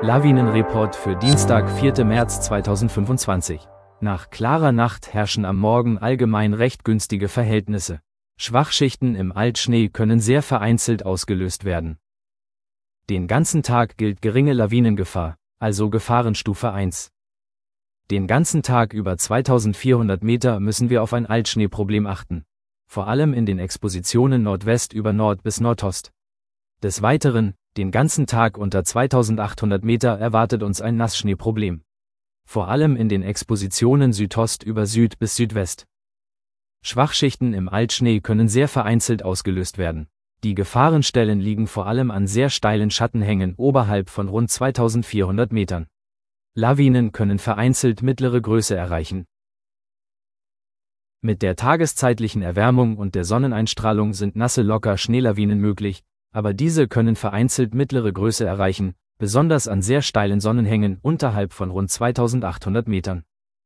Lawinenreport für Dienstag, 4. März 2025. Nach klarer Nacht herrschen am Morgen allgemein recht günstige Verhältnisse. Schwachschichten im Altschnee können sehr vereinzelt ausgelöst werden. Den ganzen Tag gilt geringe Lawinengefahr, also Gefahrenstufe 1. Den ganzen Tag über 2400 Meter müssen wir auf ein Altschneeproblem achten. Vor allem in den Expositionen Nordwest über Nord bis Nordost. Des Weiteren, den ganzen Tag unter 2800 Meter erwartet uns ein Nassschneeproblem. Vor allem in den Expositionen Südost über Süd bis Südwest. Schwachschichten im Altschnee können sehr vereinzelt ausgelöst werden. Die Gefahrenstellen liegen vor allem an sehr steilen Schattenhängen oberhalb von rund 2400 Metern. Lawinen können vereinzelt mittlere Größe erreichen. Mit der tageszeitlichen Erwärmung und der Sonneneinstrahlung sind nasse Locker-Schneelawinen möglich, aber diese können vereinzelt mittlere Größe erreichen, besonders an sehr steilen Sonnenhängen unterhalb von rund 2800 Metern.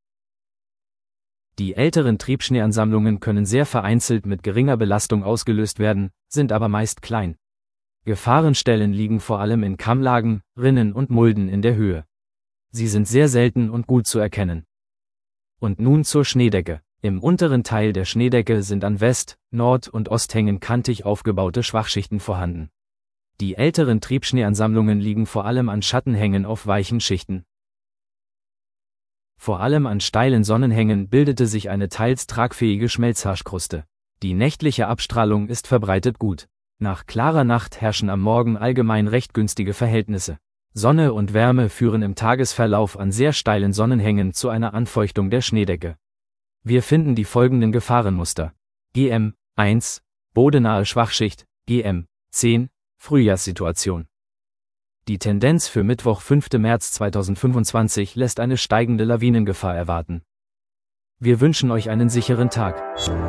Die älteren Triebschneeansammlungen können sehr vereinzelt mit geringer Belastung ausgelöst werden, sind aber meist klein. Gefahrenstellen liegen vor allem in Kammlagen, Rinnen und Mulden in der Höhe. Sie sind sehr selten und gut zu erkennen. Und nun zur Schneedecke. Im unteren Teil der Schneedecke sind an West-, Nord- und Osthängen kantig aufgebaute Schwachschichten vorhanden. Die älteren Triebschneeansammlungen liegen vor allem an Schattenhängen auf weichen Schichten. Vor allem an steilen Sonnenhängen bildete sich eine teils tragfähige Schmelzhaschkruste. Die nächtliche Abstrahlung ist verbreitet gut. Nach klarer Nacht herrschen am Morgen allgemein recht günstige Verhältnisse. Sonne und Wärme führen im Tagesverlauf an sehr steilen Sonnenhängen zu einer Anfeuchtung der Schneedecke. Wir finden die folgenden Gefahrenmuster. GM 1, bodenahe Schwachschicht, GM 10, Frühjahrssituation. Die Tendenz für Mittwoch, 5. März 2025 lässt eine steigende Lawinengefahr erwarten. Wir wünschen euch einen sicheren Tag.